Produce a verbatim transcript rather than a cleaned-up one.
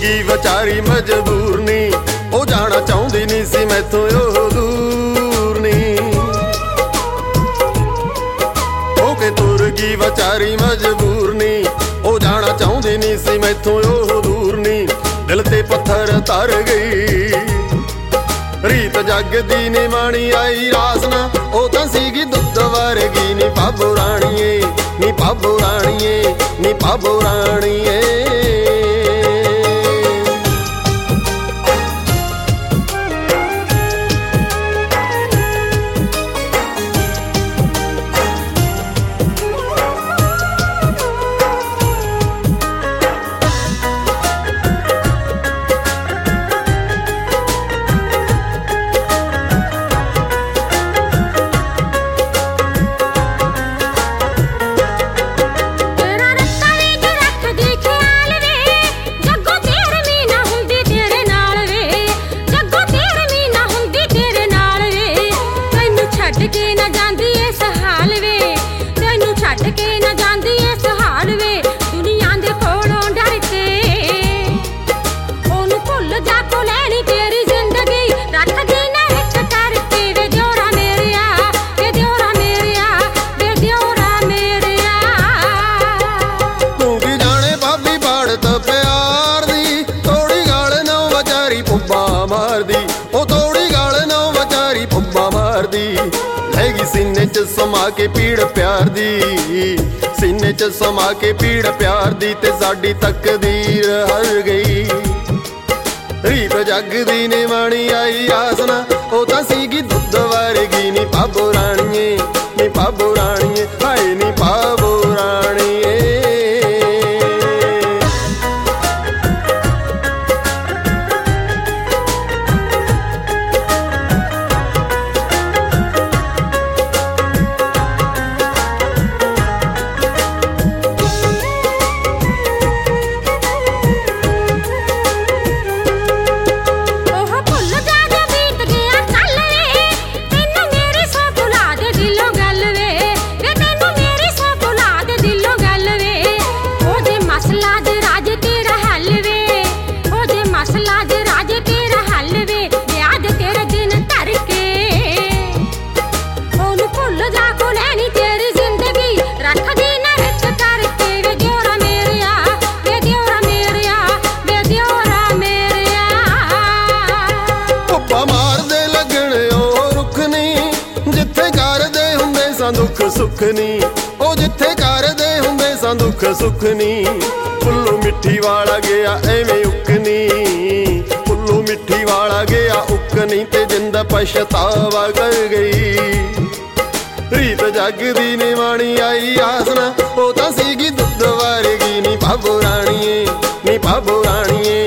ਗਈ ਵਿਚਾਰੀ ਮਜਬੂਰ ਨੀ, ਉਹ ਜਾਣਾ ਚਾਹੁੰਦੀ ਨਹੀਂ ਸੀ ਮੈਥੋਂ ਉਹ ਦੂਰ ਨੀ। ਹੋ ਕੇ ਤੁਰ ਗਈ ਵਿਚਾਰੀ ਮਜਬੂਰ ਨੀ, ਉਹ ਜਾਣਾ ਚਾਹੁੰਦੀ ਨਹੀਂ ਸੀ ਮੈਥੋਂ ਉਹ ਦੂਰ ਨੀ। ਦਿਲ ਤੇ ਪੱਥਰ ਧਰ ਗਈ ਰੀਤ ਜਗਦੀ ਨੇ ਮਾਣੀ ਆਈ ਰਾਸ ਨਾ, ਉਹ ਤਾਂ ਸੀਗੀ ਦੁੱਧ ਵਰਗੀ ਨੀ ਭਾਬੋ ਰਾਣੀਏ, ਨੀ ਭਾਬੋ ਰਾਣੀਏ, ਨੀ ਭਾਬੋ ਰਾਣੀਏ। ਉਹ ਤੋੜੀ ਗਾਲ ਨਾ ਵਿਚਾਰੀ ਪੁੱਬਾ ਮਾਰਦੀ, ਹੈਗੀ ਸੀਨੇ ਚ ਸਮਾ ਕੇ ਪੀੜ ਪਿਆਰ ਦੀ, ਸੀਨੇ ਚ ਸਮਾ ਕੇ ਪੀੜ ਪਿਆਰ ਦੀ। ਤੇ ਸਾਡੀ ਤਕਦੀਰ ਹਰ ਗਈ ਰੀਤ ਜਗਦੀ ਨੇ ਮਾਣੀ ਆਈ ਆਸ ਨਾ, ਉਹ ਤਾਂ ਸੀਗੀ ਦੁੱਧ ਵਰਗੀ ਨੀ ਭਾਬੋ ਰਾਣੀਏ, ਨੀ ਭਾਬੋ ਰਾਣੀਏ, ਹਾਏ ਨੀ ਭਾਬੋ ਰਾਣੀਏ। ਦੁੱਖ ਸੁੱਖ ਨੀ, ਉਹ ਜਿੱਥੇ ਕਰਦੇ ਹੁੰਦੇ ਸਾਂ ਦੁੱਖ ਸੁੱਖ ਨੀ। ਫੁੱਲੂ ਮਿੱਠੀ ਵਾਲਾ ਗਿਆ ਐਵੇਂ ਉੱਕ ਨੀ, ਫੁੱਲੂ ਮਿੱਠੀ ਵਾਲਾ ਗਿਆ ਉੱਕ ਨੀ। ਤੇ ਜਿੰਦ ਪਛਤਾਵਾ ਕਰ ਗਈ ਰੀਤ ਜਗਦੀ ਨੇ ਮਾਣੀ ਆਈ ਆਸ ਨਾ, ਉਹ ਤਾਂ ਸੀਗੀ ਦੁੱਧ ਵਰਗੀ ਨੀ ਭਾਬੋ ਰਾਣੀਏ, ਨੀ ਭਾਬੋ ਰਾਣੀਏ।